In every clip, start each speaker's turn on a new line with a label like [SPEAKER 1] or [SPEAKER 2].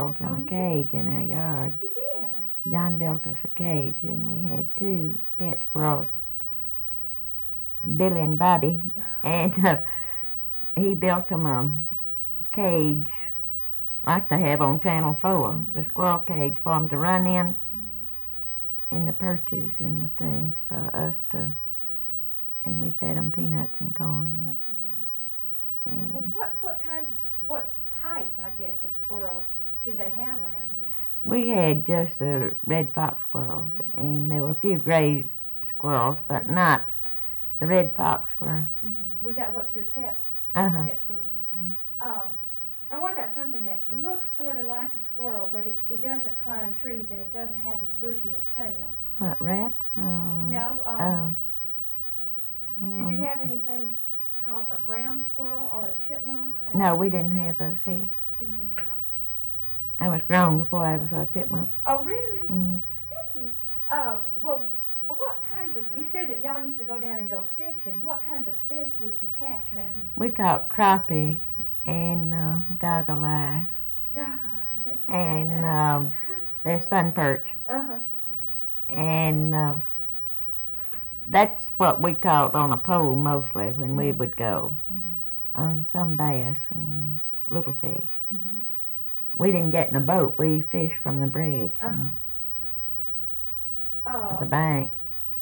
[SPEAKER 1] squirrels in a cage in our yard.
[SPEAKER 2] You did?
[SPEAKER 1] John built us a cage, and we had 2 pet squirrels, Billy and Bobby, and he built them a cage like they have on Channel 4, the squirrel cage for them to run in, and the perches and the things for us to, and we fed them peanuts and corn. And
[SPEAKER 2] Well, what type, I guess, of squirrels did they have around here?
[SPEAKER 1] we had just the red fox squirrels, and there were a few gray squirrels, but not the red fox squirrel.
[SPEAKER 2] Was that what your pet
[SPEAKER 1] Uh-huh.
[SPEAKER 2] squirrels were? And what about something that looks sort of like a squirrel, but it doesn't climb trees and it doesn't have as bushy a tail?
[SPEAKER 1] What, rats?
[SPEAKER 2] No. Did you have anything called a ground squirrel or a chipmunk? Or
[SPEAKER 1] No, we didn't have those here.
[SPEAKER 2] didn't have?
[SPEAKER 1] I was grown before I ever saw a chipmunk.
[SPEAKER 2] Oh, really?
[SPEAKER 1] Mm-hmm.
[SPEAKER 2] Well, what kinds of? You said that y'all used to go there and go fishing. What kinds of fish would you catch around here?
[SPEAKER 1] We caught crappie and goggle eye, and there's sun perch, and that's what we caught on a pole mostly when we would go. Some bass and little fish. We didn't get in a boat. We fished from the bridge, the bank.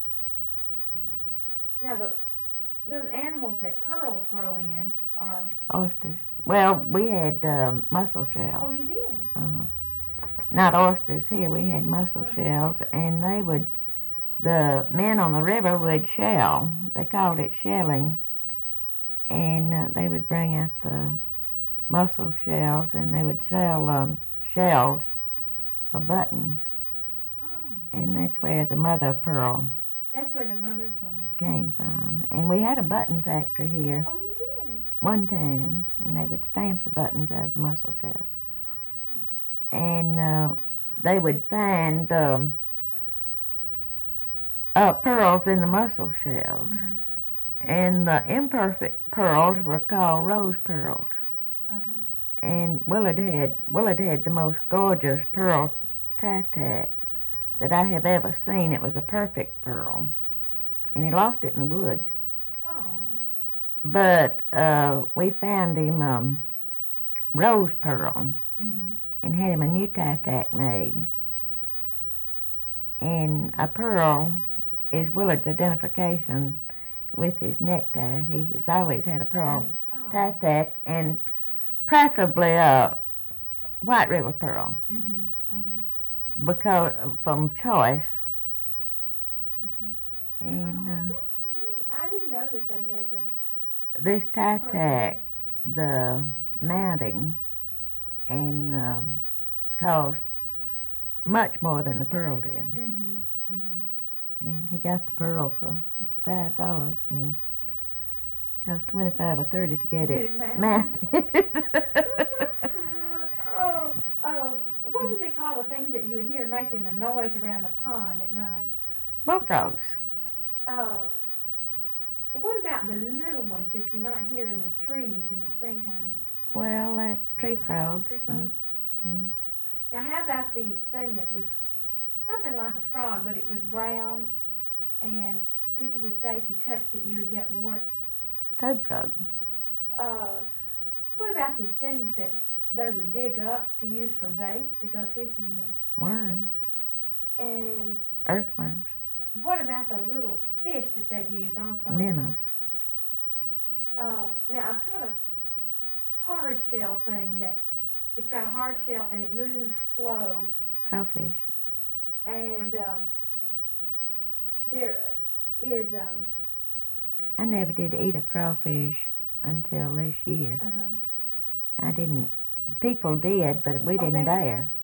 [SPEAKER 2] Now those animals that pearls grow in are.
[SPEAKER 1] Oysters. Well, we had mussel
[SPEAKER 2] Oh,
[SPEAKER 1] shells.
[SPEAKER 2] you did.
[SPEAKER 1] Not oysters here. We had mussel shells, and the men on the river would shell. They called it shelling, and they would bring out the mussel shells, and they would sell shells for buttons, and that's where the mother of pearl
[SPEAKER 2] That's where the mother pearl.
[SPEAKER 1] came from. And we had a button factory here
[SPEAKER 2] Oh, you did.
[SPEAKER 1] one time, and they would stamp the buttons out of the mussel shells. And they would find pearls in the mussel shells, and the imperfect pearls were called rose pearls. And Willard had the most gorgeous pearl tatak that I have ever seen. It was a perfect pearl, and he lost it in the woods.
[SPEAKER 2] Oh.
[SPEAKER 1] But we found him rose pearl, and had him a new tatak made. And a pearl is Willard's identification with his necktie. He has always had a pearl tatak, and preferably a White River pearl, because from choice. And
[SPEAKER 2] I didn't know that they had
[SPEAKER 1] this tatak, the mounting, and cost much more than the pearl did. And he got the pearl for $5, and cost $25 or $30 to get it mounted.
[SPEAKER 2] What do they call the things that you would hear making the noise around the pond at night?
[SPEAKER 1] Bullfrogs.
[SPEAKER 2] What about the little ones that you might hear in the trees in the springtime?
[SPEAKER 1] Well, that's tree frogs.
[SPEAKER 2] Now, how about the thing that was something like a frog, but it was brown, and people would say if you touched it, you would get warts?
[SPEAKER 1] Toad frog.
[SPEAKER 2] What about the things that they would dig up to use for bait to go fishing with?
[SPEAKER 1] Worms.
[SPEAKER 2] And
[SPEAKER 1] Earthworms.
[SPEAKER 2] what about the little fish that they'd use also?
[SPEAKER 1] Minnows.
[SPEAKER 2] Now, a kind of hard shell thing that it's got a hard shell and it moves slow.
[SPEAKER 1] Crawfish.
[SPEAKER 2] And there is
[SPEAKER 1] I never did eat a crawfish until this year. I didn't. People did, but we didn't dare.